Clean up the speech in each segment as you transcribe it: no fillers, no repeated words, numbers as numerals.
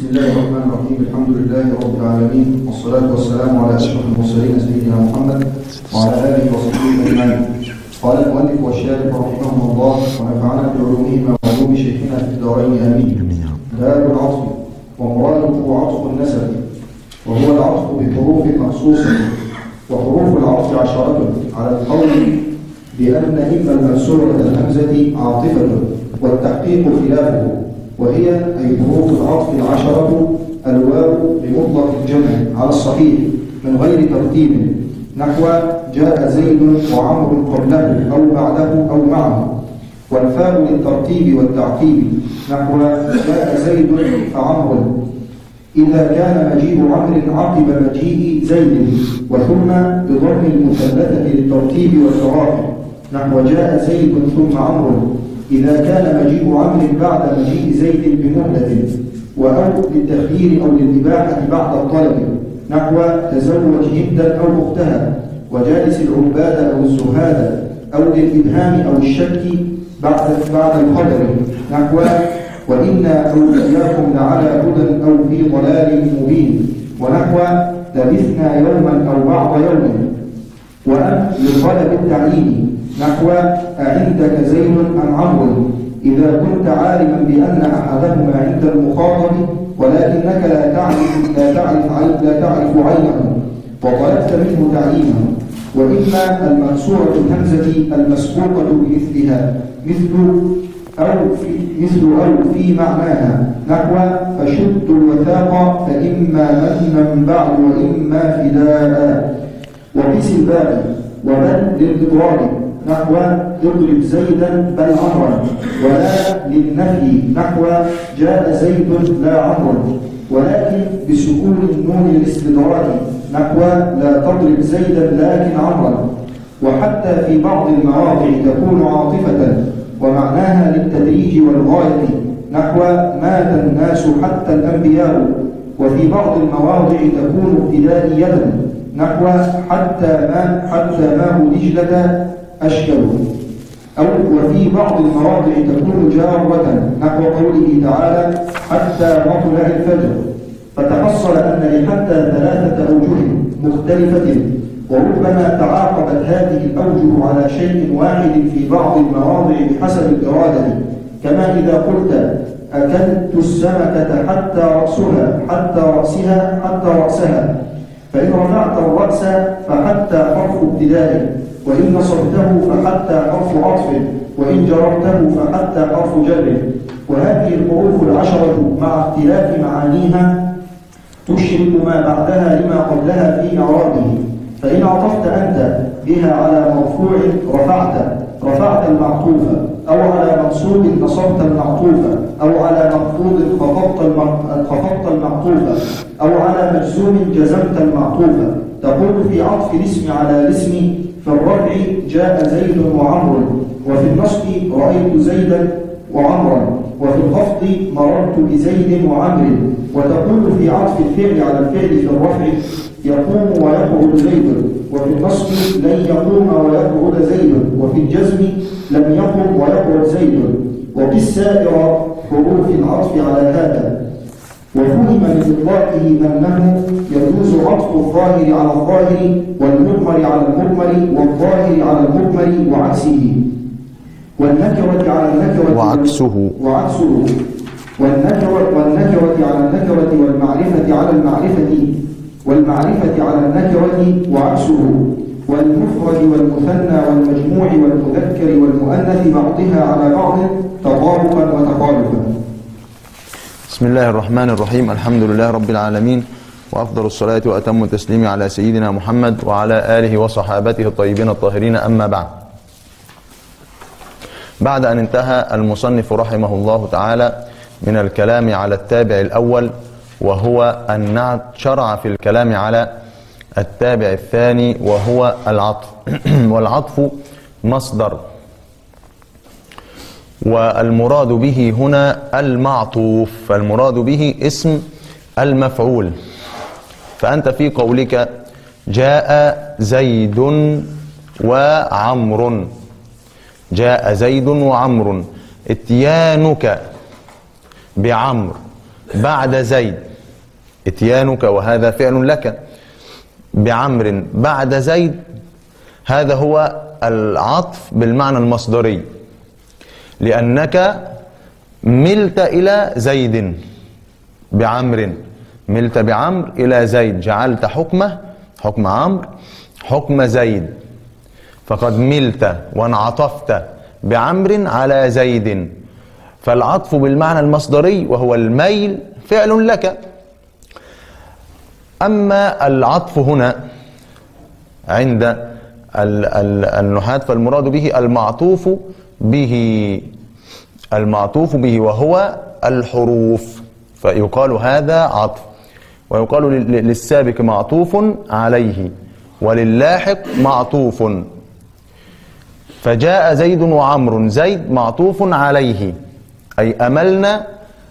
بسم الله الرحمن الرحيم. الحمد لله رب العالمين، والصلاة والسلام على أشرف المرسلين سيدنا محمد وعلى آله وصحبه أجمعين. قال المؤلف والشارح رحمه الله ونفعنا بعلومهما وعلوم شيخنا في الدارين آمين. باب العطف، ومراده عطف النسب، وهو العطف بحروف مخصوصة، وحروف العطف 10 على القول بأن إما المنصورة الهمزة عاطفة والتحقيق خلافه، وهي أي حروف العطف 10 الواو بمطلق الجمع على الصحيح من غير ترتيب، نحو جاء زيد وعمر قبله أو بعده أو معه، والفاء للترتيب والتعقيب، نحو جاء زيد فعمر، إذا كان مجيء عمرو عقب مجيء زيد، وثم بضم المثلثة للترتيب والتراخي، نحو جاء زيد ثم عمرو، إذا كان مجيء عمرو بعد مجيء زيد بمهلة، وأو للتخيير أو للإباحة بعد الطلب، نحو تزوج هندا أو أختها، وجالس العباد أو الزهاد، أو للإبهام أو الشك بعد القدر، نحو وإنا أو إياكم لعلى هدى أو في ضلال مبين، ونحو لبثنا يوما أو بعض يوم، وأن لطلب التعيين، نحو أعندك زيد أم عمرو، إذا كنت عالما بأن أحدهما عند المخاطب ولكنك لا تعرف عينه وطلبت منه تعيينه، وإما المكسورة الهمزة المسبوقة بمثلها مثل أو في معناها، نحو فشد الوثاق فإما منا بعد وإما فداء، وقيس الباقي، وبل للإضراب، نحو اضرب زيدا بل عمرا، ولا للنفي، نحو جاء زيد لا عمر، ولكن بسكون النون الاستدراج، نحو لا تضرب زيدا لكن عمرا، وحتى في بعض المواضع تكون عاطفة ومعناها للتدريج والغاية، نحو مات الناس حتى الأنبياء، وفي بعض المواضع تكون ابتدائية، نحو حتى ماء دجلة أشكل، أو وفي بعض المواضع تكون جارة، نحو قوله تعالى حتى مطلع الفجر، فتحصل أن لحتى 3 أوجه مختلفة، وربما تعاقبت هذه الأوجه على شيء واحد في بعض المواضع بحسب الإرادة، كما إذا قلت أكلت السمكة حتى رأسها، فإن رفعت الرأس فحتى حرف ابتداء، وإن نصبته فحتى حرف عطف، وإن جررته فحتى حرف جر، وهذه الحروف 10 مع اختلاف معانيها تشرك ما بعدها لما قبلها في إعرابه، فإن عطفت أنت بها على مرفوع رفعت المعطوف، أو على منصوب نصبت المعطوف، أو على مخفوض خفضت المعطوف، أو على مجزوم جزمت المعطوف، تقول في عطف الاسم على الاسم في الرفع جاء زيد وعمر، وفي النصب رأيت زيدا وعمرا، وفي الخفض مررت بزيد وعمر، وتقول في عطف الفعل على الفعل في الرفع يقوم ويقعد زيد، وفي النصب لن يقوم ويقعد زيد، وفي الجزم لم يقم ويقعد زيد، وبالسائر حروف العطف على هذا. وفهم من إطلاقه أنه يجوز عطف الظاهر على الظاهر، والمضمر على المضمر، والظاهر على المضمر وعكسه، والنكرة على النكرة وعكسه، والنكرة على النكرة، والمعرفة على المعرفة، والمعرفة على النكرة وعكسه، والمفرد والمثنى والمجموع والمذكر والمؤنث بعضها على بعض تطابقا وتخالفا. بسم الله الرحمن الرحيم. الحمد لله رب العالمين، وأفضل الصلاة وأتم التسليم على سيدنا محمد وعلى آله وصحابته الطيبين الطاهرين، أما بعد. بعد أن انتهى المصنف رحمه الله تعالى من الكلام على التابع الأول، وهو النعت، شرع في الكلام على التابع الثاني وهو العطف. والعطف مصدر، والمراد به هنا المعطوف، فالمراد به اسم المفعول. فأنت في قولك جاء زيد وعمر، جاء زيد وعمر، اتيانك بعمر بعد زيد، اتيانك وهذا فعل لك بعمر بعد زيد، هذا هو العطف بالمعنى المصدري، لأنك ملت إلى زيد بعمر، ملت بعمر إلى زيد، جعلت حكمه حكم عمرو حكم زيد، فقد ملت وانعطفت بعمر على زيد، فالعطف بالمعنى المصدري وهو الميل فعل لك. أما العطف هنا عند النحاة فالمراد به المعطوف به، المعطوف به وهو الحروف، فيقال هذا عطف، ويقال للسابق معطوف عليه وللاحق معطوف. فجاء زيد وعمر، زيد معطوف عليه أي أملنا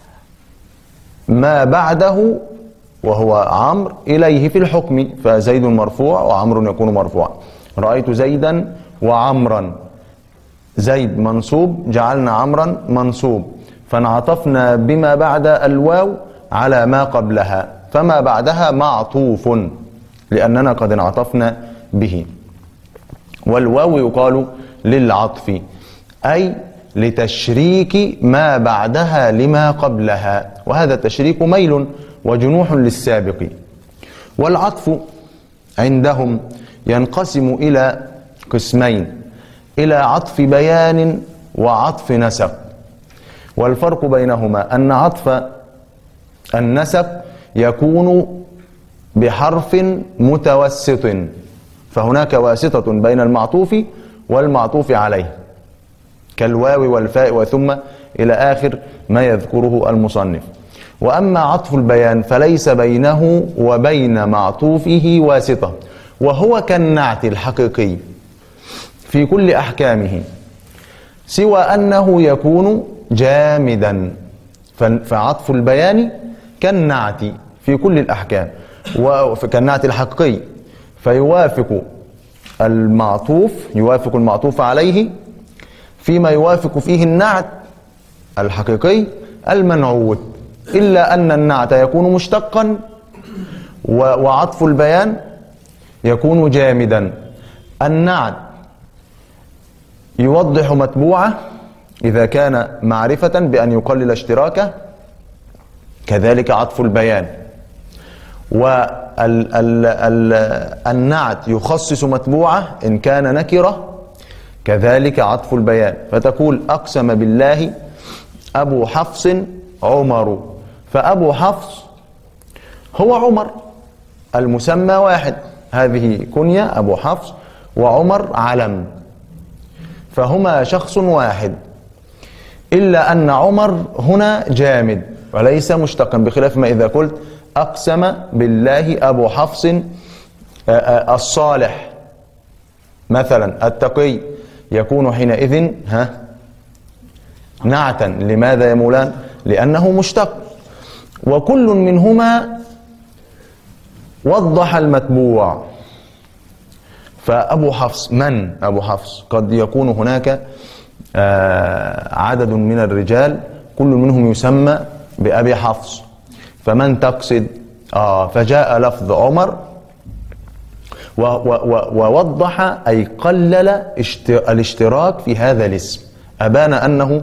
ما بعده وهو عمرو إليه في الحكم، فزيد مرفوع وعمر يكون مرفوعا. رأيت زيدا وعمرا، زيد منصوب جعلنا عمرا منصوب، فانعطفنا بما بعد الواو على ما قبلها، فما بعدها معطوف لأننا قد انعطفنا به. والواو يقال للعطف أي لتشريك ما بعدها لما قبلها، وهذا التشريك ميل وجنوح للسابق. والعطف عندهم ينقسم إلى قسمين، إلى عطف بيان وعطف نسق. والفرق بينهما أن عطف النسق يكون بحرف متوسط، فهناك واسطة بين المعطوف والمعطوف عليه كالواو والفاء وثم إلى آخر ما يذكره المصنف. وأما عطف البيان فليس بينه وبين معطوفه واسطة، وهو كالنعت الحقيقي في كل أحكامه، سوى أنه يكون جامدا، فعطف البيان كالنعت في كل الأحكام وكالنعت الحقيقي، فيوافق المعطوف يوافق المعطوف عليه فيما يوافق فيه النعت الحقيقي المنعوت، إلا أن النعت يكون مشتقا وعطف البيان يكون جامدا. النعت يوضح متبوعه إذا كان معرفة بأن يقلل اشتراكه، كذلك عطف البيان. والنعت يخصص متبوعه إن كان نكرة، كذلك عطف البيان، فتقول أقسم بالله أبو حفص عمر، فأبو حفص هو عمر، المسمى واحد، هذه كنية أبو حفص وعمر علم، فهما شخص واحد، إلا أن عمر هنا جامد وليس مشتقا، بخلاف ما إذا قلت أقسم بالله أبو حفص الصالح مثلا التقي، يكون حينئذ نعتا. لماذا يا مولانا؟ لأنه مشتق، وكل منهما وضح المتبوع. فأبو حفص من؟ أبو حفص قد يكون هناك عدد من الرجال كل منهم يسمى بأبي حفص، فمن تقصد؟ فجاء لفظ عمر ووضح أي قلل الاشتراك في هذا الاسم، أبان أنه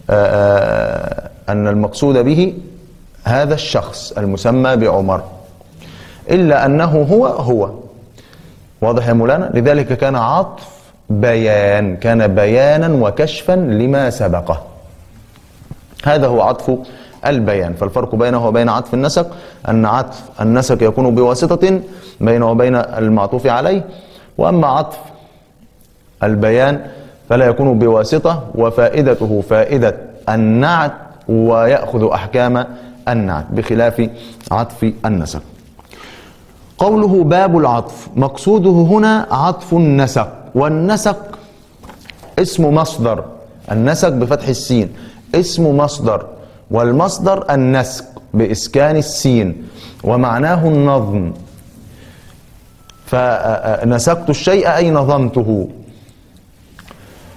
أن المقصود به هذا الشخص المسمى بعمر، إلا أنه هو واضح يا مولانا؟ لذلك كان عطف بيان، كان بيانا وكشفا لما سبقه، هذا هو عطف البيان. فالفرق بينه وبين عطف النسق أن عطف النسق يكون بواسطة بينه وبين المعطوف عليه، وأما عطف البيان فلا يكون بواسطة، وفائدته فائدة النعت ويأخذ أحكام النعت بخلاف عطف النسق. قوله باب العطف، مقصوده هنا عطف النسق، والنسق اسم مصدر، النسق بفتح السين اسم مصدر، والمصدر النسق بإسكان السين، ومعناه النظم، فنسقت الشيء أي نظمته.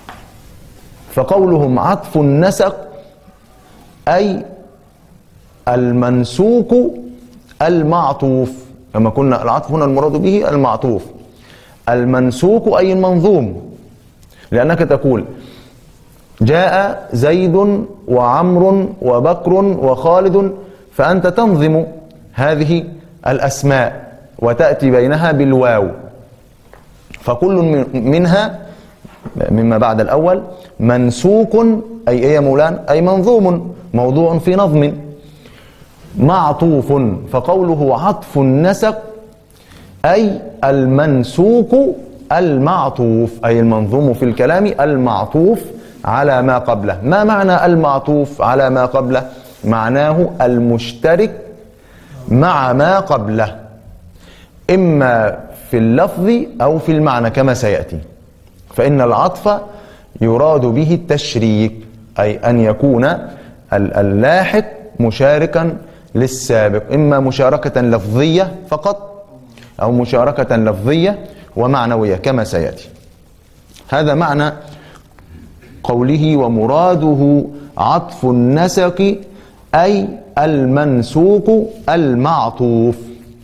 فقولهم عطف النسق أي المنسوك المعطوف، كما قلنا العطف هنا المراد به المعطوف. المنسوك أي المنظوم، لأنك تقول جاء زيد وعمر وبكر وخالد، فأنت تنظم هذه الأسماء وتأتي بينها بالواو، فكل منها مما بعد الأول منسوك أي إيه يا مولان؟ أي منظوم موضوع في نظم. معطوف، فقوله عطف النسق أي المنسوك المعطوف، أي المنظوم في الكلام المعطوف على ما قبله. ما معنى المعطوف على ما قبله؟ معناه المشترك مع ما قبله، إما في اللفظ أو في المعنى كما سيأتي. فإن العطف يراد به التشريك، أي أن يكون اللاحق مشاركا للسابق، إما مشاركة لفظية فقط أو مشاركة لفظية ومعنوية كما سيأتي. هذا معنى قوله ومراده عطف النسق أي المنسوق المعطوف،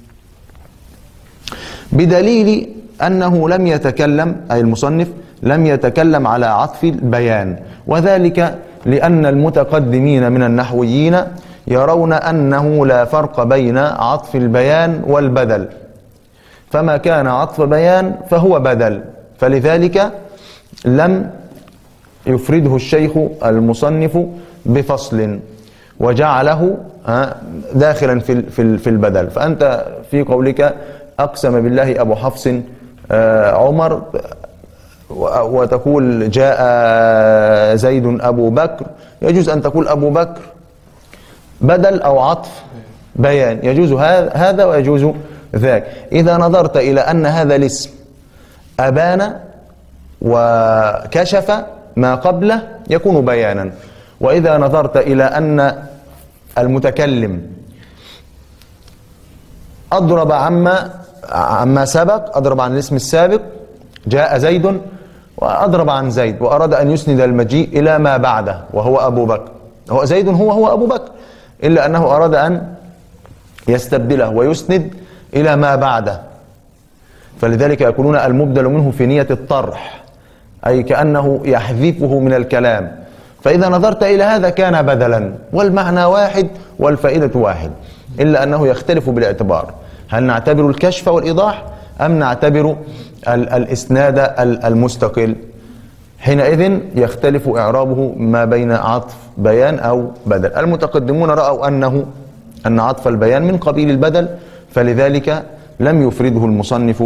بدليل أنه لم يتكلم، أي المصنف لم يتكلم على عطف البيان، وذلك لأن المتقدمين من النحويين يرون أنه لا فرق بين عطف البيان والبدل، فما كان عطف بيان فهو بدل، فلذلك لم يفرده الشيخ المصنف بفصل وجعله داخلا في البدل. فأنت في قولك أقسم بالله أبو حفص عمر، وتقول جاء زيد أبو بكر، يجوز أن تقول أبو بكر بدل أو عطف بيان، يجوز هذا ويجوز ذاك. إذا نظرت إلى أن هذا الاسم أبان وكشف ما قبله يكون بيانا، وإذا نظرت إلى أن المتكلم أضرب عما سبق، أضرب عن الاسم السابق جاء زيد، وأضرب عن زيد وأراد أن يسند المجيء إلى ما بعده وهو أبو بكر، هو زيد هو أبو بكر، إلا أنه أراد أن يستبدله ويسند إلى ما بعده، فلذلك يقولون المبدل منه في نية الطرح، أي كأنه يحذفه من الكلام. فإذا نظرت إلى هذا كان بدلا، والمعنى واحد والفائدة واحد، إلا أنه يختلف بالاعتبار، هل نعتبر الكشف والإيضاح أم نعتبر الإسناد المستقل؟ حينئذ يختلف إعرابه ما بين عطف بيان أو بدل. المتقدمون رأوا أن عطف البيان من قبيل البدل، فلذلك لم يفرده المصنف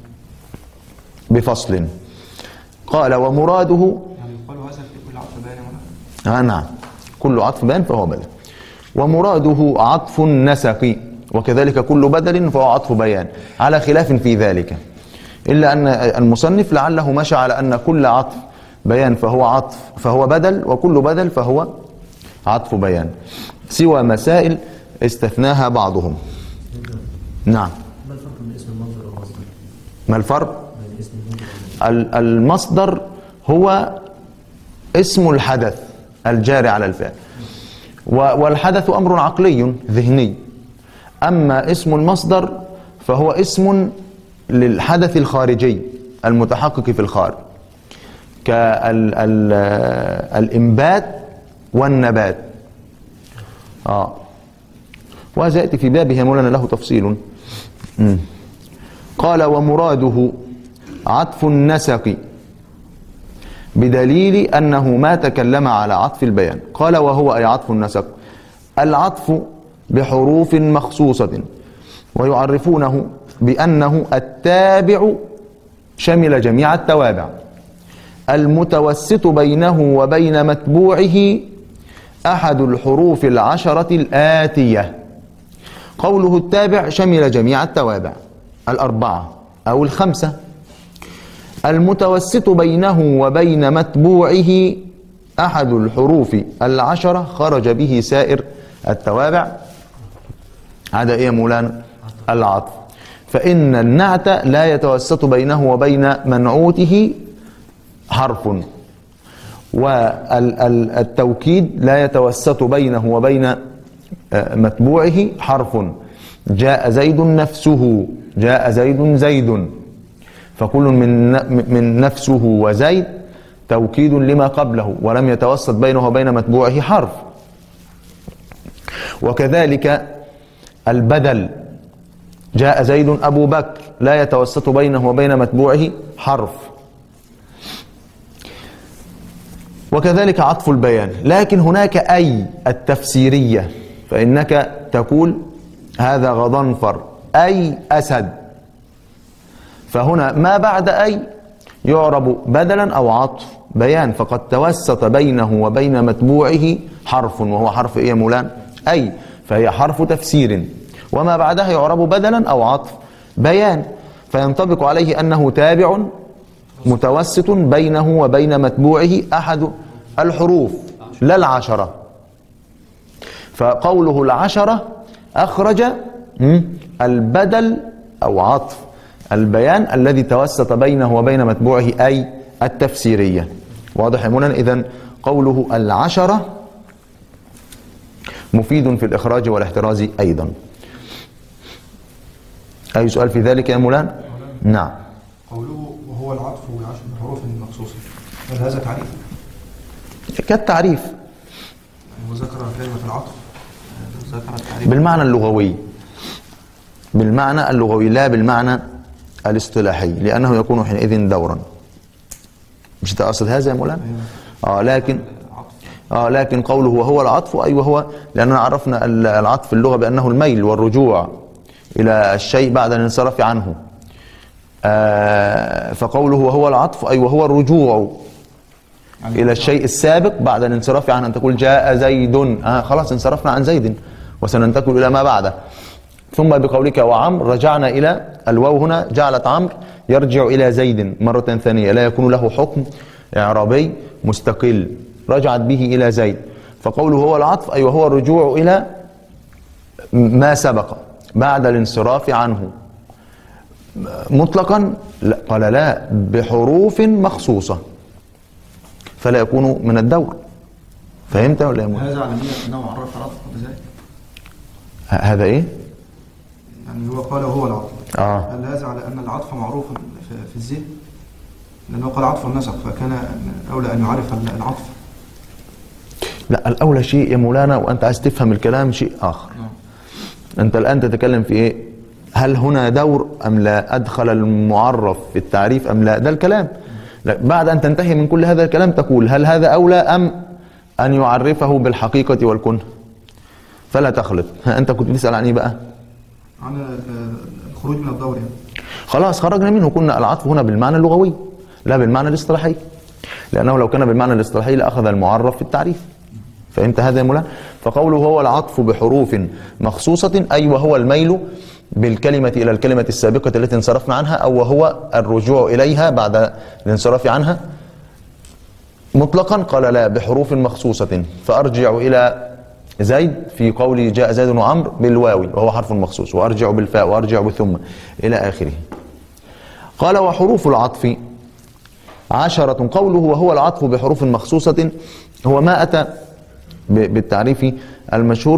بفصل. قال ومراده، يعني يقال هذا في كل عطف بيان؟ نعم، كل عطف بيان فهو بدل. ومراده عطف النسق، وكذلك كل بدل فهو عطف بيان، على خلاف في ذلك، إلا أن المصنف لعله مشى على أن كل عطف بيان فهو بدل، وكل بدل فهو عطف بيان، سوى مسائل استثناها بعضهم. نعم. ما الفرق بين اسم المصدر والمصدر؟ ما الفرق؟ بين اسم المصدر المصدر هو اسم الحدث الجاري على الفعل، والحدث أمر عقلي ذهني، أما اسم المصدر فهو اسم للحدث الخارجي المتحقق في الخارج، كالإنبات والنبات. وهذا يأتي في بابه مولانا له تفصيل. قال ومراده عطف النسق، بدليل أنه ما تكلم على عطف البيان. قال وهو أي عطف النسق العطف بحروف مخصوصة، ويعرفونه بأنه التابع شمل جميع التوابع، المتوسط بينه وبين متبوعه أحد الحروف العشرة الآتية. قوله التابع شمل جميع التوابع الأربعة أو الخمسة، المتوسط بينه وبين متبوعه أحد الحروف العشرة خرج به سائر التوابع. هذا إيه مولانا؟ العطف. فإن النعت لا يتوسط بينه وبين منعوته حرف، والتوكيد لا يتوسط بينه وبين متبوعه حرف. جاء زيد نفسه، جاء زيد زيد، فكل من نفسه وزيد توكيد لما قبله ولم يتوسط بينه وبين متبوعه حرف. وكذلك البدل، جاء زيد أبو بكر، لا يتوسط بينه وبين متبوعه حرف. وكذلك عطف البيان. لكن هناك أي التفسيرية، فإنك تقول هذا غضنفر أي أسد، فهنا ما بعد أي يعرب بدلا أو عطف بيان، فقد توسط بينه وبين متبوعه حرف، وهو حرف إيه يا مولانا؟ أي، فهي حرف تفسير، وما بعدها يعرب بدلا أو عطف بيان، فينطبق عليه أنه تابع متوسط بينه وبين متبوعه أحد الحروف لا العشرة. فقوله العشرة أخرج البدل أو عطف البيان الذي توسط بينه وبين متبوعه أي التفسيرية. واضح يا مولانا؟ إذن قوله العشرة مفيد في الإخراج والاحتراز أيضا. أي سؤال في ذلك يا مولانا؟ نعم. قوله وهو العطف بحروف مخصوصة، هل هذا تعريف؟ كالتعريف، وذكر كلمة العطف، ذكر التعريف بالمعنى اللغوي، بالمعنى اللغوي لا بالمعنى الاصطلاحي، لأنه يكون حينئذ دورا. مش تقصد هذا يا مولانا؟ لكن قوله وهو العطف أي وهو، لأننا عرفنا العطف في اللغة بأنه الميل والرجوع إلى الشيء بعد الانصراف عنه. فقوله وهو العطف أي وهو الرجوع إلى الشيء السابق بعد الانصراف عنه. أن تقول جاء زيد، خلاص انصرفنا عن زيد وسننتقل إلى ما بعده. ثم بقولك وعمر رجعنا إلى الواو، هنا جعلت عمرو يرجع إلى زيد مرة ثانية، لا يكون له حكم إعرابي مستقل، رجعت به إلى زيد. فقوله هو العطف أي وهو الرجوع إلى ما سبق بعد الانصراف عنه. مطلقا لا، قال لا، بحروف مخصوصة، فلا يكون من الدور. فهمت ولا يا مولانا؟ هذا على نية أنه عرف العطف بذلك. هذا إيه؟ يعني هو قال وهو العطف. هل هذا على أن العطف معروف في الذهن؟ لأنه قال عطف النسق، فكان أولى أن يعرف العطف. لا، الأولى شيء يا مولانا، وأنت عايز تفهم الكلام شيء آخر. أنت الآن تتكلم في إيه؟ هل هنا دور أم لا؟ أدخل المعرف في التعريف أم لا؟ ده الكلام. بعد أن تنتهي من كل هذا الكلام تقول هل هذا أولى أم أن يعرفه بالحقيقة والكنه؟ فلا تخلط. أنت كنت بتسأل عن إيه بقى؟ عن الخروج من الدور يعني. خلاص خرجنا منه. كنا العطف هنا بالمعنى اللغوي لا بالمعنى الاصطلاحي، لأنه لو كان بالمعنى الاصطلاحي لأخذ المعرف في التعريف. فهمت هذا يا مولانا؟ فقوله هو العطف بحروف مخصوصة أي وهو الميل بالكلمة إلى الكلمة السابقة التي انصرفنا عنها، أو وهو الرجوع إليها بعد الانصراف عنها. مطلقا قال لا، بحروف مخصوصة، فأرجع إلى زيد في قول جاء زيد وعمر بالواو وهو حرف مخصوص، وأرجع بالفاء، وأرجع بثم إلى آخره. قال وحروف العطف 10. قوله وهو العطف بحروف مخصوصة هو ما أتى بالتعريف المشهور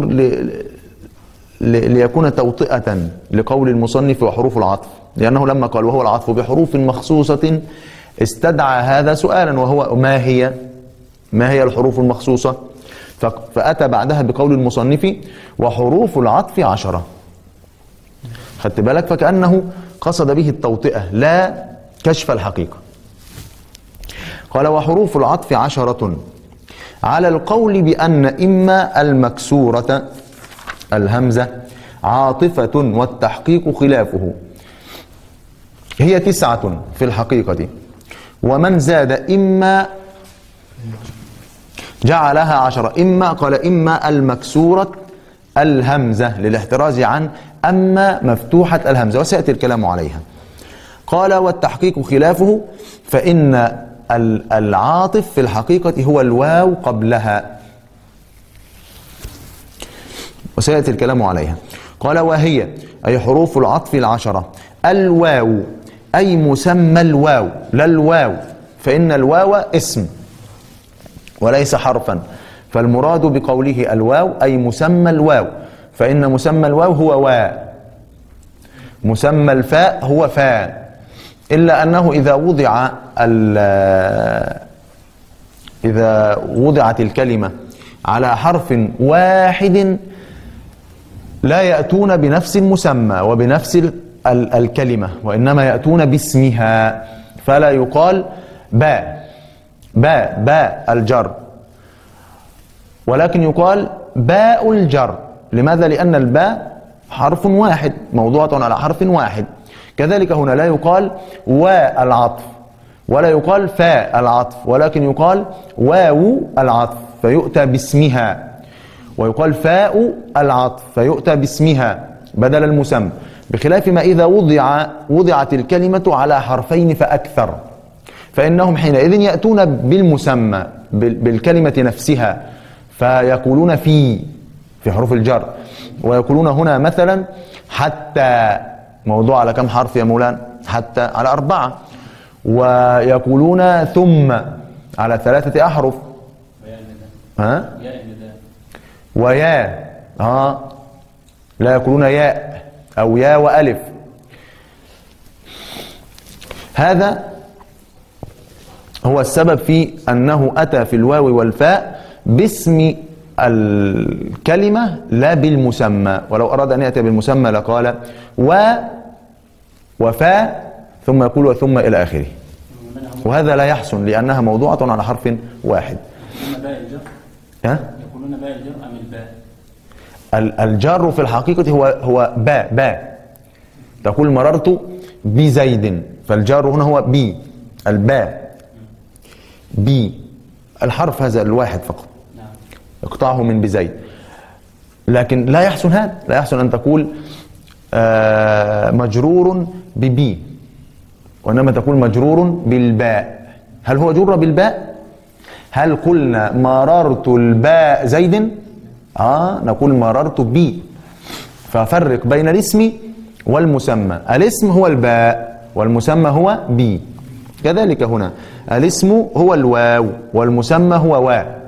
ليكون توطئة لقول المصنف وحروف العطف، لأنه لما قال وهو العطف بحروف مخصوصة استدعى هذا سؤالا، وهو ما هي الحروف المخصوصة؟ فأتى بعدها بقول المصنف وحروف العطف 10. خدت بالك؟ فكأنه قصد به التوطئة لا كشف الحقيقة. قال وحروف العطف 10 على القول بأن إما المكسورة الهمزة عاطفة والتحقيق خلافه، هي 9 في الحقيقة، ومن زاد إما جعلها 10. إما قال إما المكسورة الهمزة للاحتراز عن أما مفتوحة الهمزة، وسيأتي الكلام عليها. قال والتحقيق خلافه، فإن العاطف في الحقيقة هو الواو قبلها، وسيأتي الكلام عليها. قال وهي أي حروف العطف 10 الواو، أي مسمى الواو لا الواو، فإن الواو اسم وليس حرفا، فالمراد بقوله الواو أي مسمى الواو، فإن مسمى الواو هو واء، مسمى الفاء هو فاء، إلا أنه إذا وضعت الكلمة على حرف واحد لا يأتون بنفس المسمى وبنفس الكلمة، وإنما يأتون باسمها، فلا يقال باء الجر، ولكن يقال باء الجر. لماذا؟ لأن الباء حرف واحد موضوعة على حرف واحد. كذلك هنا لا يقال واء العطف ولا يقال فاء العطف، ولكن يقال واو العطف فيؤتى باسمها، ويقال فاء العطف فيؤتى باسمها بدل المسمى، بخلاف ما إذا وضعت الكلمة على حرفين فأكثر، فإنهم حينئذ يأتون بالمسمى بالكلمة نفسها، فيقولون في حروف الجر، ويقولون هنا مثلا حتى، موضوع على كم حرف يا مولانا؟ حتى على 4، ويقولون ثم على 3 أحرف، ويا لا يقولون ياء أو يا وألف. هذا هو السبب في أنه أتى في الواو والفاء باسم الكلمة لا بالمسمى، ولو أراد أن يأتي بالمسمى لقال وفاء ثم يقول وثم إلى آخره، وهذا لا يحسن لأنها موضوعة على حرف واحد. يقولون باء الجر أم الباء؟ الجر في الحقيقة هو باء. تقول مررت بزيد، فالجر هنا هو بي، الباء بي، الحرف هذا الواحد فقط اقطعه من بزيد. لكن لا يحسن هذا، لا يحسن أن تقول مجرور ببي، وإنما تقول مجرور بالباء. هل هو جر بالباء؟ هل قلنا مررت الباء زيد؟ نقول مررت بي. ففرق بين الاسم والمسمى، الاسم هو الباء والمسمى هو بي. كذلك هنا الاسم هو الواو والمسمى هو واء.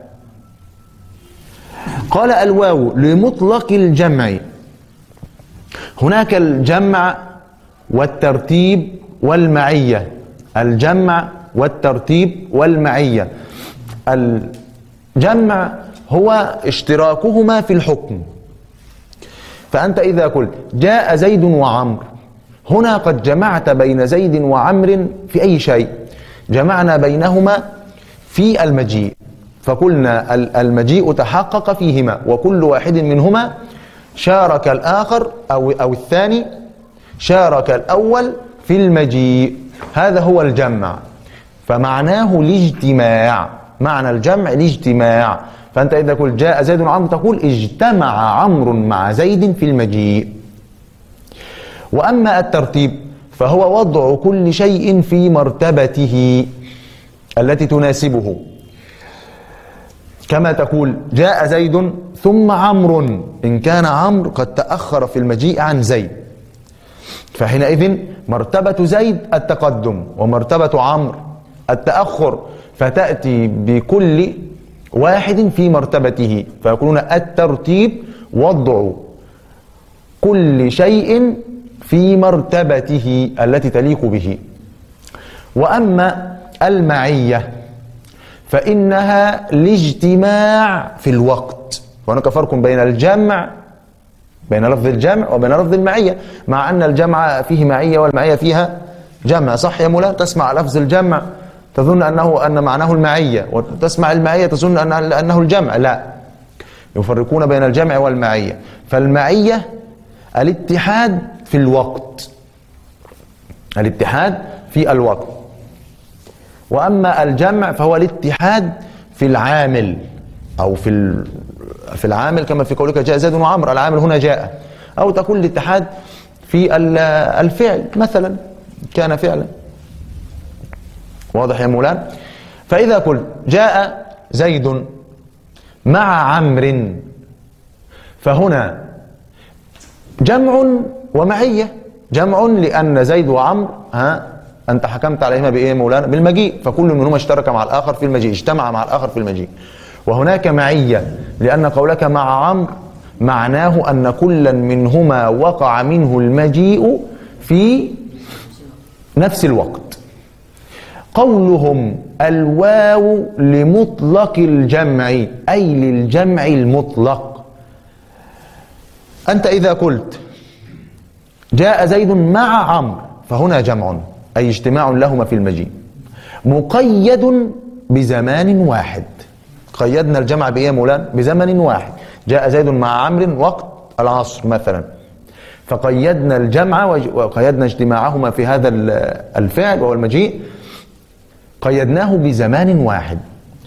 قال الواو لمطلق الجمع، هناك الجمع والترتيب والمعية، الجمع والترتيب والمعية. الجمع هو اشتراكهما في الحكم، فأنت إذا قلت جاء زيد وعمر، هنا قد جمعت بين زيد وعمر في أي شيء، جمعنا بينهما في المجيء، فقلنا المجيء تحقق فيهما، وكل واحد منهما شارك الآخر أو الثاني شارك الأول في المجيء، هذا هو الجمع، فمعناه الاجتماع، معنى الجمع الاجتماع. فأنت إذا قلت جاء زيد وعمر تقول اجتمع عمرو مع زيد في المجيء. وأما الترتيب فهو وضع كل شيء في مرتبته التي تناسبه، كما تقول جاء زيد ثم عمرو، إن كان عمرو قد تأخر في المجيء عن زيد، فحينئذ مرتبة زيد التقدم ومرتبة عمرو التأخر، فتأتي بكل واحد في مرتبته، فيقولون الترتيب وضع كل شيء في مرتبته التي تليق به. وأما المعية فإنها الاجتماع في الوقت، وهناك فرق بين الجمع، بين لفظ الجمع وبين لفظ المعية، مع أن الجمع فيه معية والمعية فيها جمع. صح يا مولانا؟ تسمع لفظ الجمع تظن أن معناه المعية، وتسمع المعية تظن أنه الجمع. لا، يفرقون بين الجمع والمعية. فالمعية الاتحاد في الوقت، الاتحاد في الوقت. وأما الجمع فهو الاتحاد في العامل، أو في العامل، كما في قولك جاء زيد وعمر، العامل هنا جاء. أو تقول الاتحاد في الفعل، مثلا كان فعلا. واضح يا مولانا؟ فإذا قلت جاء زيد مع عمرو، فهنا جمع ومعية. جمع لأن زيد وعمر أنت حكمت عليهما بإيه مولانا؟ بالمجيء، فكل منهما اشترك مع الآخر في المجيء، اجتمع مع الآخر في المجيء. وهناك معية، لأن قولك مع عمرو معناه أن كلا منهما وقع منه المجيء في نفس الوقت. قولهم الواو لمطلق الجمع أي للجمع المطلق. أنت إذا قلت جاء زيد مع عمرو فهنا جمع أي اجتماع لهما في المجيء، مقيد بزمان واحد. قيدنا الجمع بإيه يا مولانا؟ بزمن واحد. جاء زيد مع عمرو وقت العصر مثلا، فقيدنا الجمع وقيدنا اجتماعهما في هذا الفعل وهو المجيء، قيدناه بزمان واحد.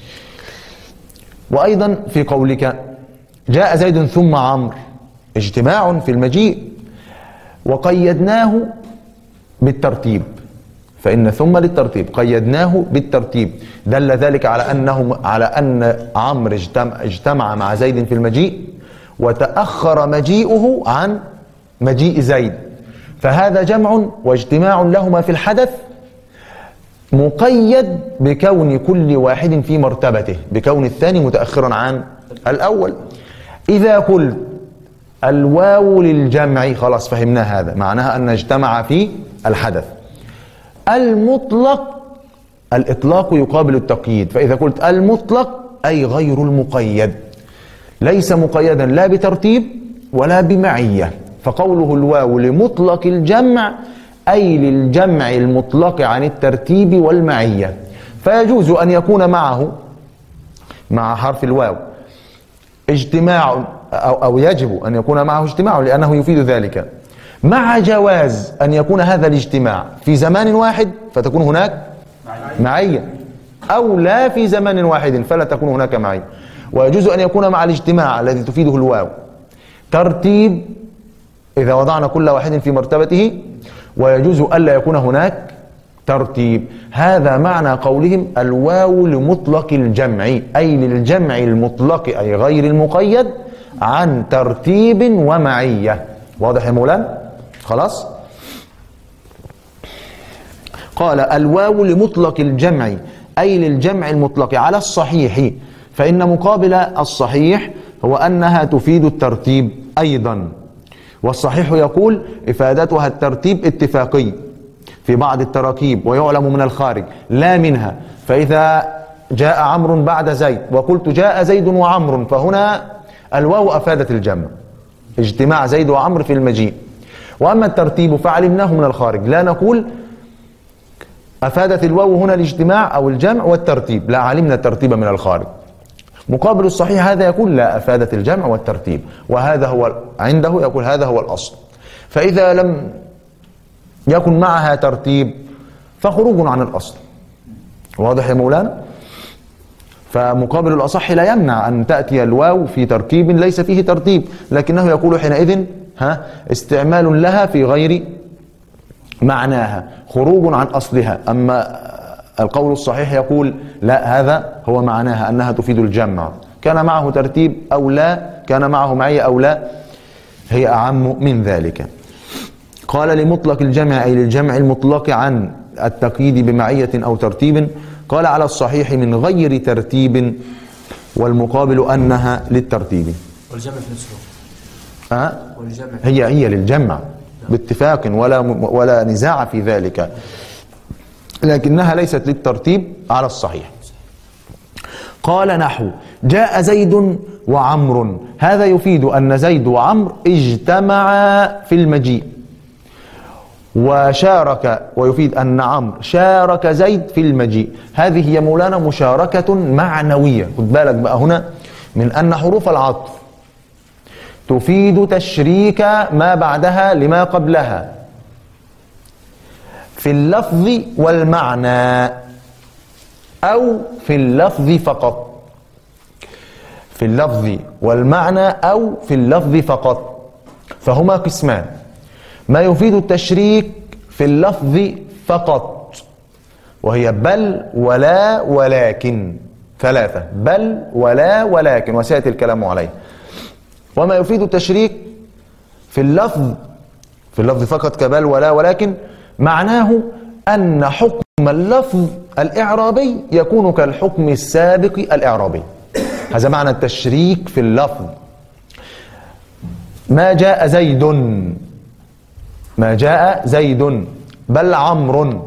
وأيضا في قولك جاء زيد ثم عمرو اجتماع في المجيء وقيدناه بالترتيب، فإن ثم للترتيب، قيدناه بالترتيب، دل ذلك على أن عمرو اجتمع مع زيد في المجيء وتأخر مجيئه عن مجيء زيد، فهذا جمع واجتماع لهما في الحدث مقيد بكون كل واحد في مرتبته، بكون الثاني متأخرا عن الأول. إذا قلت الواو للجمع خلاص فهمنا هذا، معناها أن اجتمع في الحدث. المطلق، الإطلاق يقابل التقييد، فإذا قلت المطلق أي غير المقيد، ليس مقيدا لا بترتيب ولا بمعية. فقوله الواو لمطلق الجمع أي للجمع المطلق عن الترتيب والمعية، فيجوز أن يكون معه مع حرف الواو اجتماع أو يجب أن يكون معه اجتماع لأنه يفيد ذلك، مع جواز أن يكون هذا الاجتماع في زمان واحد فتكون هناك معية، أو لا في زمان واحد فلا تكون هناك معية. ويجوز أن يكون مع الاجتماع الذي تفيده الواو ترتيب إذا وضعنا كل واحد في مرتبته، ويجوز ألا يكون هناك ترتيب. هذا معنى قولهم الواو لمطلق الجمع أي للجمع المطلق أي غير المقيد عن ترتيب ومعية. واضح يا مولانا؟ خلاص. قال الواو لمطلق الجمع أي للجمع المطلق على الصحيح، فإن مقابل الصحيح هو أنها تفيد الترتيب أيضا، والصحيح يقول إفادتها الترتيب اتفاقي في بعض التراكيب ويعلم من الخارج لا منها. فإذا جاء عمرو بعد زيد وقلت جاء زيد وعمرو فهنا الواو أفادت الجمع، اجتماع زيد وعمرو في المجيء. وأما الترتيب فعلمناه من الخارج، لا نقول أفادت الواو هنا الاجتماع أو الجمع والترتيب، لا، علمنا الترتيب من الخارج. مقابل الصحيح هذا يقول لا، أفادت الجمع والترتيب، وهذا هو عنده يقول هذا هو الأصل. فإذا لم يكن معها ترتيب فخروج عن الأصل. واضح يا مولانا؟ فمقابل الأصح لا يمنع أن تأتي الواو في تركيب ليس فيه ترتيب، لكنه يقول حينئذ استعمال لها في غير معناها، خروج عن أصلها. أما القول الصحيح يقول لا، هذا هو معناها أنها تفيد الجمع، كان معه ترتيب أو لا، كان معه معية أو لا، هي أعم من ذلك. قال لمطلق الجمع أي للجمع المطلق عن التقييد بمعية أو ترتيب. قال على الصحيح من غير ترتيب، والمقابل أنها للترتيب. والجمع في نفسه هي للجمع باتفاق ولا نزاع في ذلك، لكنها ليست للترتيب على الصحيح. قال نحو جاء زيد وعمر، هذا يفيد أن زيد وعمر اجتمعا في المجيء وشارك، ويفيد أن عمرو شارك زيد في المجيء. هذه هي مولانا مشاركة معنوية. خد بالك بقى هنا من أن حروف العطف تفيد تشريك ما بعدها لما قبلها في اللفظ والمعنى، أو في اللفظ فقط، في اللفظ والمعنى أو في اللفظ فقط، فهما قسمان: ما يفيد التشريك في اللفظ فقط وهي بل ولا ولكن، ثلاثة: بل ولا ولكن، وسيأتي الكلام عليه. وما يفيد التشريك في اللفظ فقط كبل ولا ولكن، معناه أن حكم اللفظ الإعرابي يكون كالحكم السابق الإعرابي. هذا معنى التشريك في اللفظ. ما جاء زيد، ما جاء زيد، بل عمرو.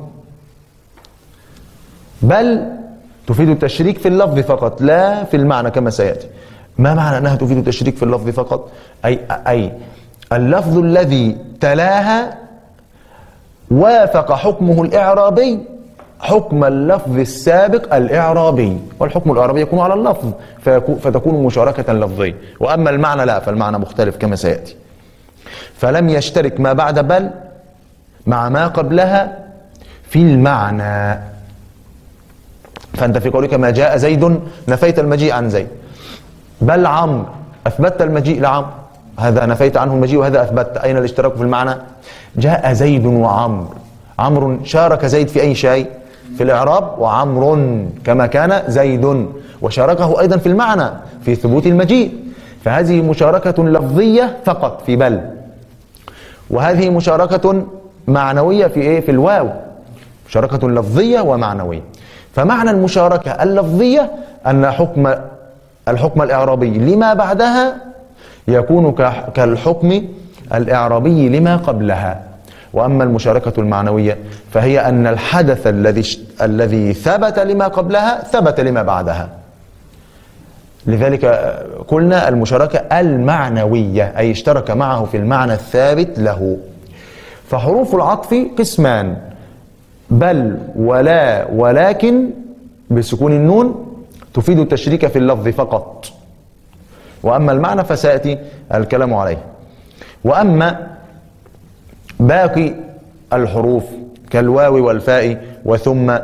بل تفيد التشريك في اللفظ فقط لا في المعنى كما سيأتي. ما معنى أنها تفيد التشريك في اللفظ فقط؟ أي اللفظ الذي تلاها وافق حكمه الإعرابي حكم اللفظ السابق الإعرابي، والحكم الإعرابي يكون على اللفظ فتكون مشاركة لفظية. وأما المعنى لا، فالمعنى مختلف كما سيأتي. فلم يشترك ما بعد بل مع ما قبلها في المعنى. فأنت في قولك ما جاء زيد نفيت المجيء عن زيد، بل عمرو أثبتت المجيء لعمرو، هذا نفيت عنه المجيء وهذا أثبتت. أين الاشتراك في المعنى؟ جاء زيد وعمرو، عمرو شارك زيد في أي شيء؟ في الإعراب، وعمرو كما كان زيد، وشاركه أيضا في المعنى في ثبوت المجيء. فهذه مشاركة لفظية فقط في بل، وهذه مشاركة معنوية في إيه؟ في الواو، مشاركة لفظية ومعنوية. فمعنى المشاركة اللفظية أن الحكم الإعرابي لما بعدها يكون كالحكم الإعرابي لما قبلها. وأما المشاركة المعنوية فهي أن الحدث الذي ثبت لما قبلها ثبت لما بعدها. لذلك قلنا المشاركة المعنوية، أي اشترك معه في المعنى الثابت له. فحروف العطف قسمان: بل ولا ولكن بسكون النون تفيد التشريك في اللفظ فقط، وأما المعنى فسيأتي الكلام عليه. وأما باقي الحروف كالواو والفاء وثم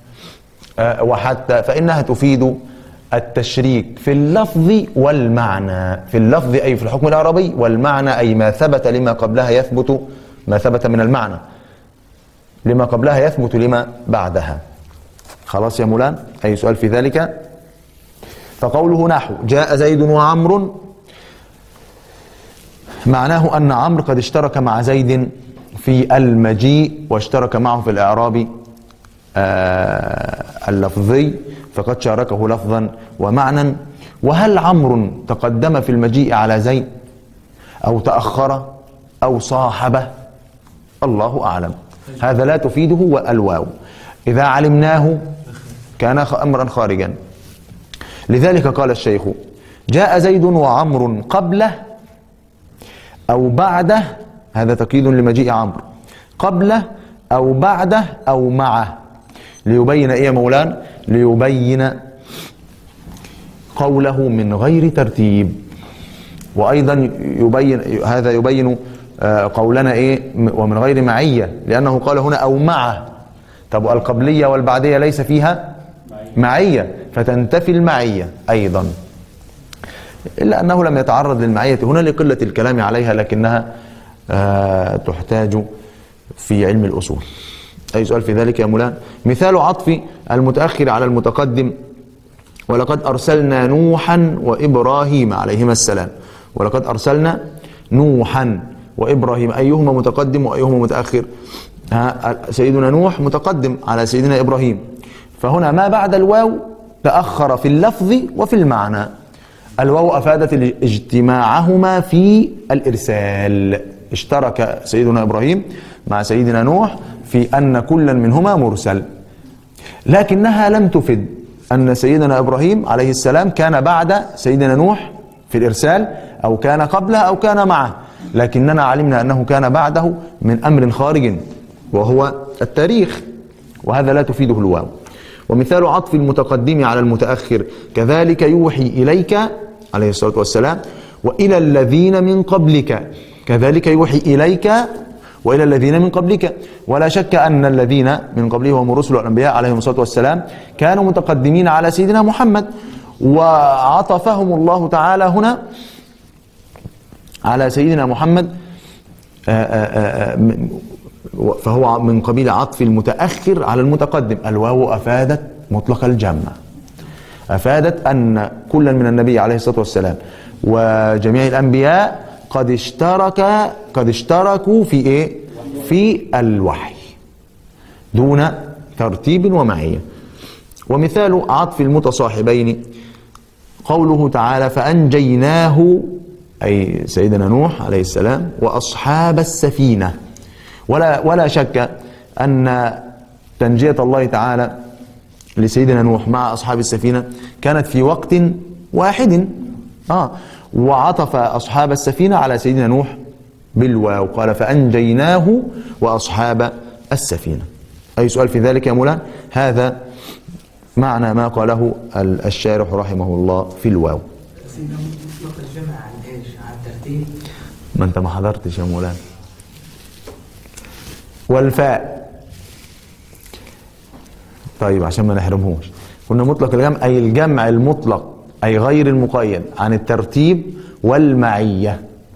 وحتى فإنها تفيد التشريك في اللفظ والمعنى. في اللفظ أي في الحكم العربي، والمعنى أي ما ثبت لما قبلها يثبت، ما ثبت من المعنى لما قبلها يثبت لما بعدها. خلاص يا مولانا؟ أي سؤال في ذلك؟ فقوله نحو جاء زيد وعمرو معناه أن عمرو قد اشترك مع زيد في المجيء واشترك معه في الإعراب اللفظي، فقد شاركه لفظا ومعنى. وهل عمرو تقدم في المجيء على زيد أو تأخر أو صاحبه؟ الله أعلم. هذا لا تفيده الواو، إذا علمناه كان أمرا خارجا. لذلك قال الشيخ جاء زيد وعمرو قبله أو بعده، هذا تقييد لمجيء عمرو، قبله أو بعده أو معه، ليبين إيه يا مولانا؟ ليبين قوله من غير ترتيب. وأيضا هذا يبين قولنا إيه؟ ومن غير معية، لأنه قال هنا أو معه. طب القبلية والبعدية ليس فيها معية، فتنتفي المعية أيضا، إلا أنه لم يتعرض للمعية هنا لقلة الكلام عليها، لكنها تحتاج في علم الأصول. أي سؤال في ذلك يا مولانا؟ مثال عطف المتأخر على المتقدم: ولقد أرسلنا نوحا وإبراهيم عليهما السلام. ولقد أرسلنا نوحا وإبراهيم، أيهما متقدم وأيهما متأخر؟ سيدنا نوح متقدم على سيدنا إبراهيم، فهنا ما بعد الواو تأخر في اللفظ وفي المعنى. الواو أفادت اجتماعهما في الإرسال، اشترك سيدنا إبراهيم مع سيدنا نوح في أن كلا منهما مرسل، لكنها لم تفد أن سيدنا إبراهيم عليه السلام كان بعد سيدنا نوح في الإرسال أو كان قبله أو كان معه، لكننا علمنا أنه كان بعده من أمر خارج وهو التاريخ، وهذا لا تفيده الواو. ومثال عطف المتقدم على المتأخر: كذلك يوحي إليك عليه الصلاة والسلام وإلى الذين من قبلك. كذلك يوحي إليك وإلى الذين من قبلك، ولا شك أن الذين من قبله هم الرسل والأنبياء عليهم الصلاة والسلام كانوا متقدمين على سيدنا محمد، وعطفهم الله تعالى هنا على سيدنا محمد، فهو من قبيل عطف المتأخر على المتقدم. الواو أفادت مطلق الجمع، أفادت أن كلا من النبي عليه الصلاة والسلام وجميع الأنبياء قد اشتركوا في إيه؟ في الوحي دون ترتيب ومعية. ومثال عطف المتصاحبين قوله تعالى فأنجيناه أي سيدنا نوح عليه السلام وأصحاب السفينة. ولا شك أن تنجية الله تعالى لسيدنا نوح مع أصحاب السفينة كانت في وقت واحد. وعطف أصحاب السفينة على سيدنا نوح بالواو، قال فأنجيناه وأصحاب السفينة. أي سؤال في ذلك يا مولانا؟ هذا معنى ما قاله الشارح رحمه الله في الواو. سيدنا مطلق الجمع عن ايش؟ عن الترتيب؟ ما انت ما حضرتش يا مولانا. والفاء، طيب عشان ما نحرمهوش، قلنا مطلق الجمع أي الجمع المطلق أي غير المقيد عن الترتيب والمعية.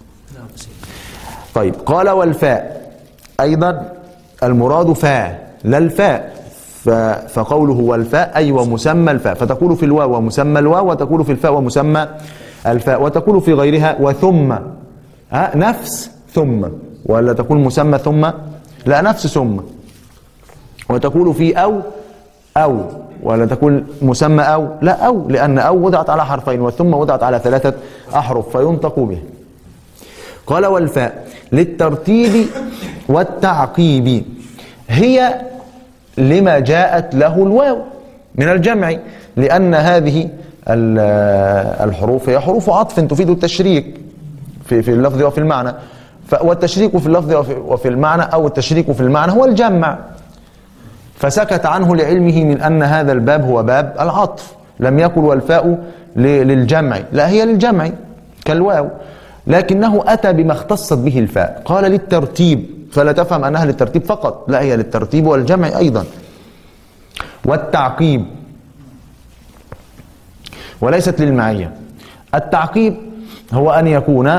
طيب قال والفاء أيضا المراد فاء لا الفاء، فقوله والفاء أي ومسمى الفاء، فتقول في الواو ومسمى الواو، وتقول في الفاء ومسمى الفاء، وتقول في غيرها وثم نفس ثم، ولا تقول مسمى ثم، لا نفس ثم، وتقول في أو ولا تقول مسمى أو، لا أو، لأن أو وضعت على حرفين وثم وضعت على 3 أحرف فينطق به. قال والفاء للترتيب والتعقيب هي لما جاءت له الواو من الجمع، لأن هذه الحروف هي حروف عطف تفيد التشريك في اللفظ وفي المعنى، والتشريك في اللفظ وفي المعنى أو التشريك في المعنى هو الجمع، فسكت عنه لعلمه من أن هذا الباب هو باب العطف، لم يقل والفاء للجمع، لا هي للجمع كالواو، لكنه أتى بما اختصت به الفاء، قال للترتيب، فلا تفهم أنها للترتيب فقط، لا هي للترتيب والجمع أيضا، والتعقيب وليست للمعية. التعقيب هو أن يكون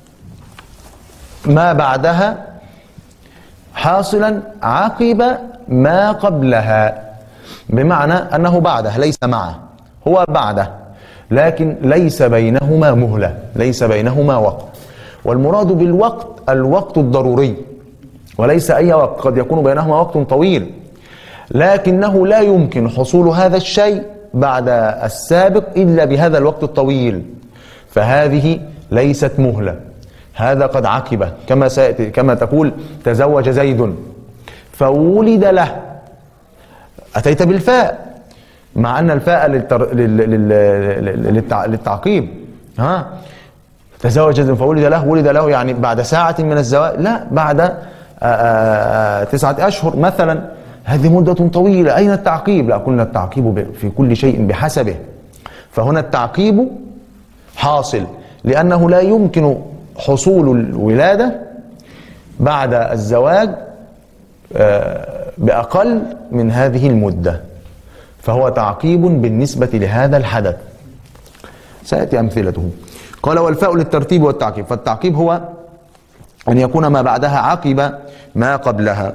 ما بعدها حاصلا عقب ما قبلها، بمعنى أنه بعده ليس معه، هو بعده لكن ليس بينهما مهلة، ليس بينهما وقت. والمراد بالوقت الوقت الضروري، وليس أي وقت، قد يكون بينهما وقت طويل لكنه لا يمكن حصول هذا الشيء بعد السابق إلا بهذا الوقت الطويل، فهذه ليست مهلة، هذا قد عقب، كما سيأتي، كما تقول تزوج زيد فولد له، أتيت بالفاء مع أن الفاء للتعقيب، تزوج زيد فولد له، ولد له يعني بعد ساعة من الزواج، لا بعد 9 أشهر مثلا، هذه مدة طويلة، أين التعقيب؟ لا، قلنا التعقيب في كل شيء بحسبه، فهنا التعقيب حاصل لأنه لا يمكن حصول الولادة بعد الزواج بأقل من هذه المدة، فهو تعقيب بالنسبة لهذا الحدث، سيأتي أمثلته. قال والفاء للترتيب والتعقيب، فالتعقيب هو أن يكون ما بعدها عقب ما قبلها،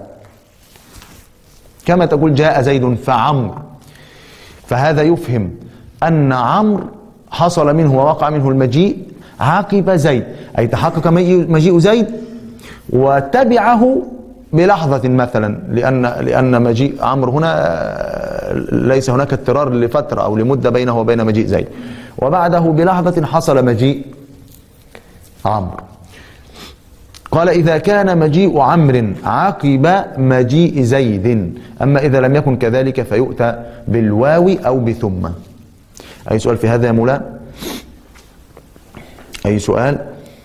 كما تقول جاء زيد فعمر، فهذا يفهم أن عمرو حصل منه ووقع منه المجيء عقب زيد، أي تحقق مجيء زيد وتبعه بلحظة مثلا، لأن مجيء عمرو هنا ليس هناك اضطرار لفترة أو لمدة بينه وبين مجيء زيد، وبعده بلحظة حصل مجيء عمرو. قال إذا كان مجيء عمرو عقب مجيء زيد، أما إذا لم يكن كذلك فيؤتى بالواو أو بثم. أي سؤال في هذا يا مولانا؟ أي سؤال؟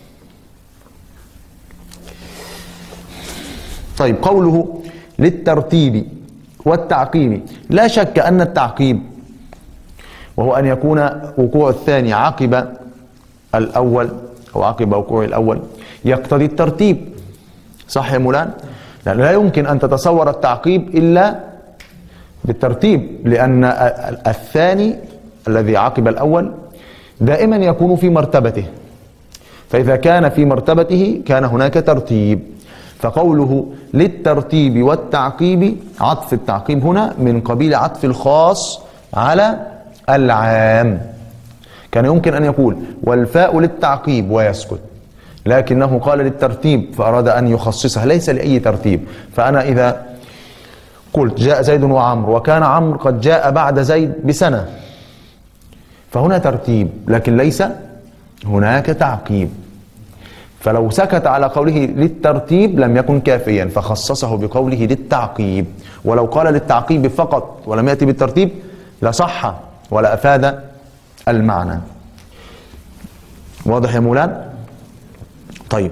طيب قوله للترتيب والتعقيب، لا شك أن التعقيب وهو أن يكون وقوع الثاني عقب الأول أو عقب وقوع الأول يقتضي الترتيب، صح يا مولانا؟ لا يمكن أن تتصور التعقيب إلا بالترتيب، لأن الثاني الذي عقب الأول دائما يكون في مرتبته، فإذا كان في مرتبته كان هناك ترتيب، فقوله للترتيب والتعقيب عطف التعقيب هنا من قبيل عطف الخاص على العام. كان يمكن أن يقول والفاء للتعقيب ويسكت، لكنه قال للترتيب فأراد أن يخصصها، ليس لأي ترتيب. فأنا إذا قلت جاء زيد وعمرو وكان عمرو قد جاء بعد زيد بسنة، فهنا ترتيب لكن ليس هناك تعقيب. فلو سكت على قوله للترتيب لم يكن كافيا، فخصصه بقوله للتعقيب. ولو قال للتعقيب فقط ولم يأتي بالترتيب لصح ولا أفاد المعنى. واضح يا مولانا؟ طيب،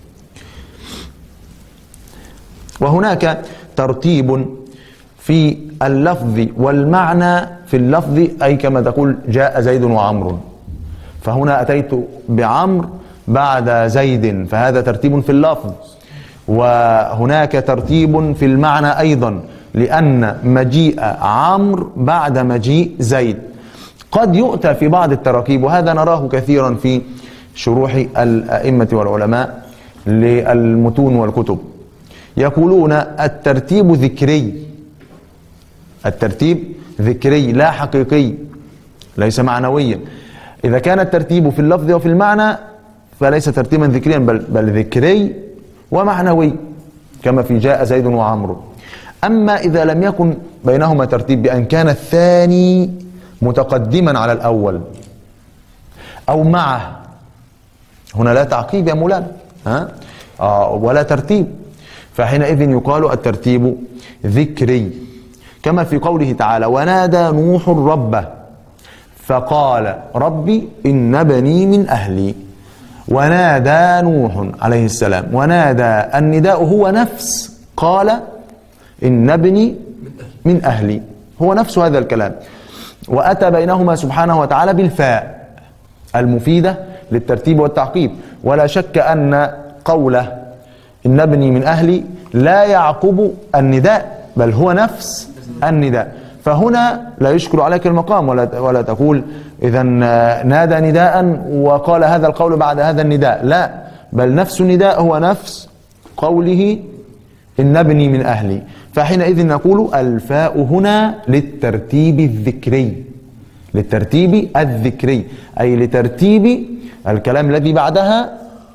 وهناك ترتيب في اللفظ والمعنى. في اللفظ أي كما تقول جاء زيد وعمر، فهنا أتيت بعمر بعد زيد، فهذا ترتيب في اللفظ. وهناك ترتيب في المعنى أيضا، لأن مجيء عمرو بعد مجيء زيد. قد يؤتى في بعض التراكيب، وهذا نراه كثيرا في شروح الأئمة والعلماء للمتون والكتب، يقولون الترتيب ذكري. الترتيب ذكري لا حقيقي، ليس معنويا. إذا كان الترتيب في اللفظ وفي المعنى فليس ترتيبا ذكريا بل ذكري ومعنوي، كما في جاء زيد وعمرو. أما إذا لم يكن بينهما ترتيب بأن كان الثاني متقدما على الأول أو معه، هنا لا تعقيب يا مولانا، ولا ترتيب، فحينئذ يقال الترتيب ذكري. كما في قوله تعالى ونادى نوح ربه فقال ربي إن بني من أهلي. ونادى نوح عليه السلام، ونادى النداء هو نفس قال إن ابني من أهلي، هو نفس هذا الكلام. وأتى بينهما سبحانه وتعالى بالفاء المفيدة للترتيب والتعقيب. ولا شك أن قوله إن ابني من أهلي لا يعقب النداء، بل هو نفس النداء. فهنا لا يشكل عليك المقام، ولا تقول إذا نادى نداء وقال هذا القول بعد هذا النداء، لا، بل نفس النداء هو نفس قوله إن ابني من أهلي. فحينئذ نقول الفاء هنا للترتيب الذكري، للترتيب الذكري، أي لترتيب الكلام الذي بعدها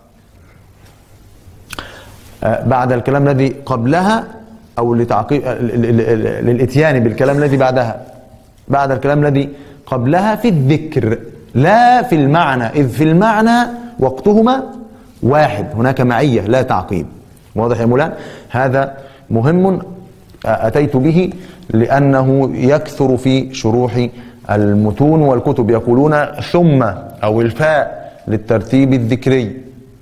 بعد الكلام الذي قبلها، أو لتعقيب للإتيان بالكلام الذي بعدها بعد الكلام الذي قبلها في الذكر لا في المعنى، إذ في المعنى وقتهما واحد، هناك معية لا تعقيب. واضح يا مولانا؟ هذا مهم أتيت به لأنه يكثر في شروح المتون والكتب، يقولون ثم أو الفاء للترتيب الذكري،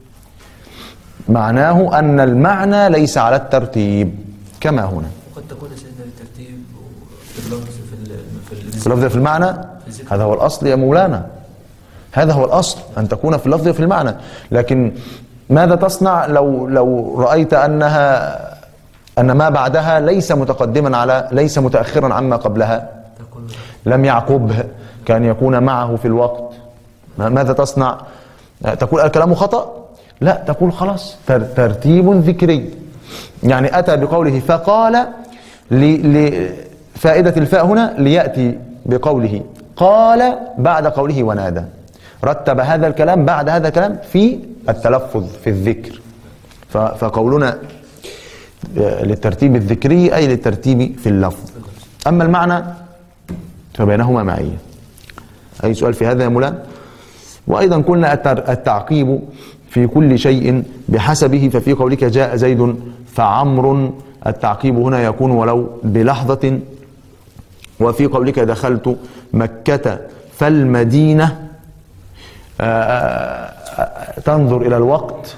معناه أن المعنى ليس على الترتيب كما هنا. وقد تكون سيدنا الترتيب في اللفظ في اللفظ في المعنى، هذا هو الأصل يا مولانا، هذا هو الأصل أن تكون في اللفظ في المعنى. لكن ماذا تصنع لو رأيت أن ما بعدها ليس متقدما على ليس متأخرا عما قبلها، لم يعقبه، كان يكون معه في الوقت، ماذا تصنع؟ تقول الكلام خطأ؟ لا، تقول خلاص ترتيب ذكري. يعني أتى بقوله فقال لفائدة الفاء هنا ليأتي بقوله قال بعد قوله ونادى، رتب هذا الكلام بعد هذا الكلام في التلفظ في الذكر. فقولنا للترتيب الذكري أي للترتيب في اللفظ. أما المعنى فبينهما معية. أي سؤال في هذا يا مولانا؟ وأيضا قلنا التعقيب في كل شيء بحسبه. ففي قولك جاء زيد فعمر، التعقيب هنا يكون ولو بلحظة. وفي قولك دخلت مكة فالمدينة، تنظر إلى الوقت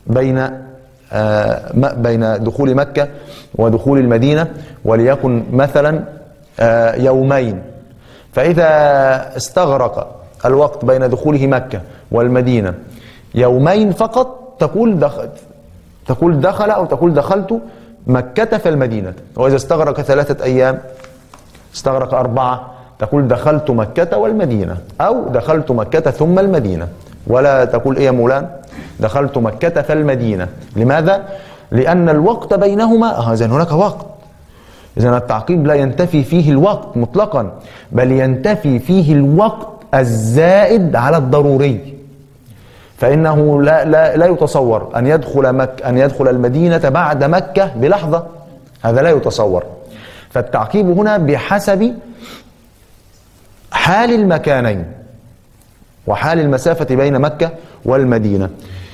بين دخول مكة ودخول المدينة، وليكن مثلا يومين. فإذا استغرق الوقت بين دخوله مكة والمدينة يومين فقط تقول دخل أو تقول دخلت مكة فالمدينة. وإذا استغرق 3 أيام، استغرق 4، تقول دخلت مكة والمدينة، أو دخلت مكة ثم المدينة. ولا تقول إيه يا مولانا دخلت مكة فالمدينة. لماذا؟ لأن الوقت بينهما إذن هناك وقت. إذن التعقيب لا ينتفي فيه الوقت مطلقا، بل ينتفي فيه الوقت الزائد على الضروري. فإنه لا يتصور أن يدخل المدينة بعد مكة بلحظة، هذا لا يتصور. فالتعقيب هنا بحسب حال المكانين، وحال المسافة بين مكة والمدينة.